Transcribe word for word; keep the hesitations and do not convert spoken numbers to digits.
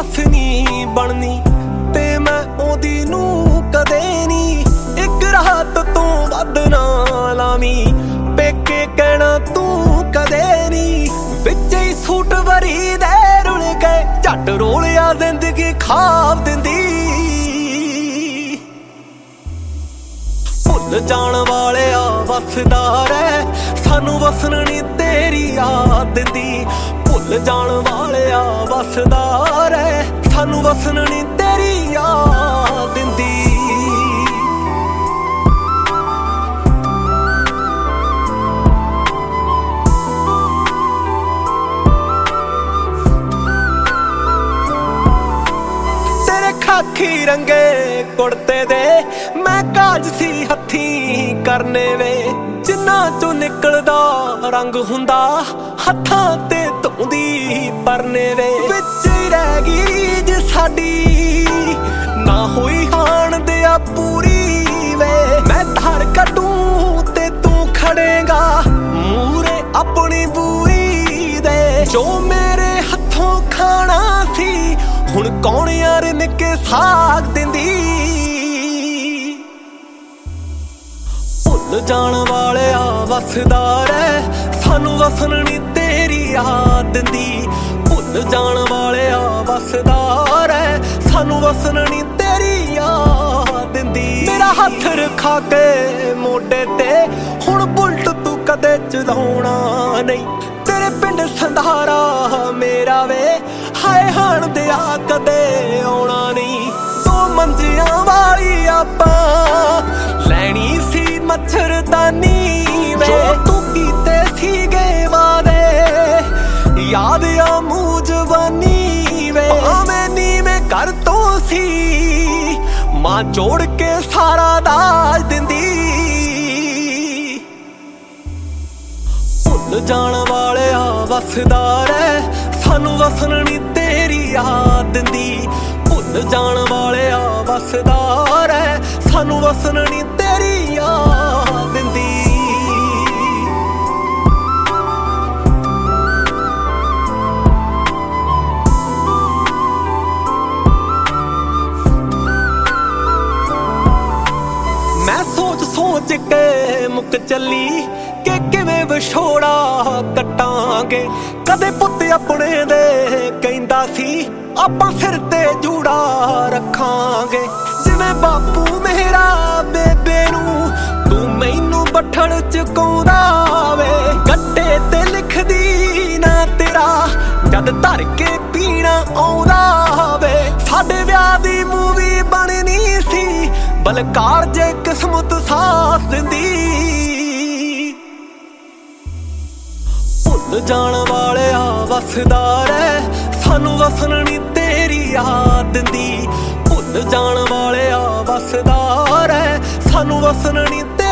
बस नी बननी ते मैं ओदी नू कदे नी एक रात तो वध ना लावी पेके कहना तू कदे नी विच ही सूट वरी दे रुल गए झट रोलिया जिंदगी खाब दिंदी भुल जाण वाले आ वसदा रह सानू वसन नी तेरी याद दिंदी भुल जाण वाले आ वसदा रह सानू वसन नी तेरी याद दिंदी खाखी रंगे कुड़ते दे मैं काज सी हथी करने वे जिन्ना चो निकलदा रंग हुंदा हत्थां ते धोंदी परने वे विच ही रह गई जे साडी ना होई हाण दिया पूरी वे मैं धार कड्डूं ते तू खड़ेगा मूरे अपनी बूरी दे जो मेरे हत्थों खाना सी हुण कौन यार निके साग दिंदी भुल जाण वाले आ वसदा रह सानू वसन नी तेरी याद दिंदी भुल जाण वाले आ वसदा रह सानू वसन नी तेरी याद दिंदी मेरा हथ रखा के मोढे ते हुण बुलट तू कदे चलाउणा नहीं तेरे पिंड संधारा मेरा वे हाय हाण दिया कदे आउणा नहीं दो मंजियां वाली आपां लैनी सी मच्छरदानी वे तू कीते सी गे वादे याद आ मूंह जवानी वे मैनी में कर तो सी मां जोड़ के सारा दाज दिंदी भुल जाण वाले आ वसदा रह सानू वसन नी तेरी याद दिंदी भुल जाण वाले आ वसदा रह सानू वसन नी तेरी याद दिंदी मैं सोच सोच के मुक चली के किवें विछोड़ा कटांगे कदे पुत अपने दे कहंदा सी आपां सिर ते जूड़ा रखांगे जिवें बापू मेरा बेबे नू तू मैनू बठल चुकाउंदा वे गट्टे ते लिखदी ना तेरा जद धर के पीना आउंदा वे साडे विआह दी मूवी बननी सी बलकार जे किस्मत साथ दिंदी भुल जाण वाले आ वसदा रह सानू वसन नी तेरी याद दिंदी भुल जाण वाले आ वसदा रह सानू वसन नी